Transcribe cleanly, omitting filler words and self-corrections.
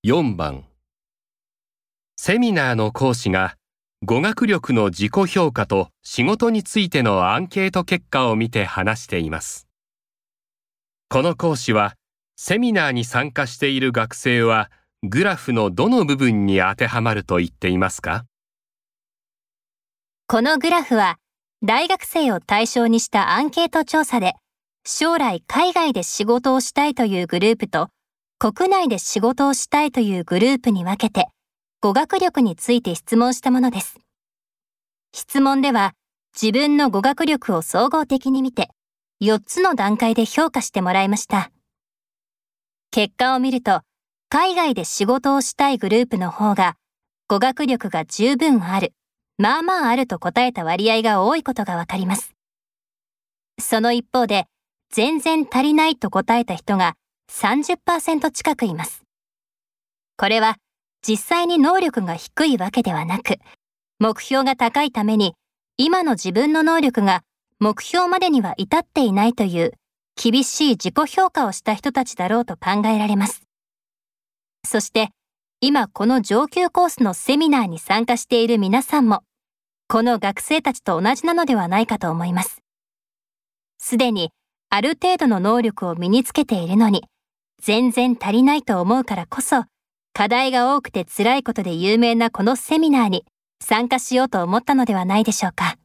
4番。セミナーの講師が語学力の自己評価と仕事についてのアンケート結果を見て話しています。この講師はセミナーに参加している学生はグラフのどの部分に当てはまると言っていますか？ このグラフは大学生を対象にしたアンケート調査で、将来海外で仕事をしたいというグループと国内で仕事をしたいというグループに分けて語学力について質問したものです。質問では自分の語学力を総合的に見て4つの段階で評価してもらいました。結果を見ると海外で仕事をしたいグループの方が語学力が十分ある、まあまああると答えた割合が多いことがわかります。その一方で全然足りないと答えた人が 30% 近くいます。これは実際に能力が低いわけではなく、目標が高いために今の自分の能力が目標までには至っていないという厳しい自己評価をした人たちだろうと考えられます。そして今この上級コースのセミナーに参加している皆さんもこの学生たちと同じなのではないかと思います。すでにある程度の能力を身につけているのに全然足りないと思うからこそ課題が多くて辛いことで有名なこのセミナーに参加しようと思ったのではないでしょうか。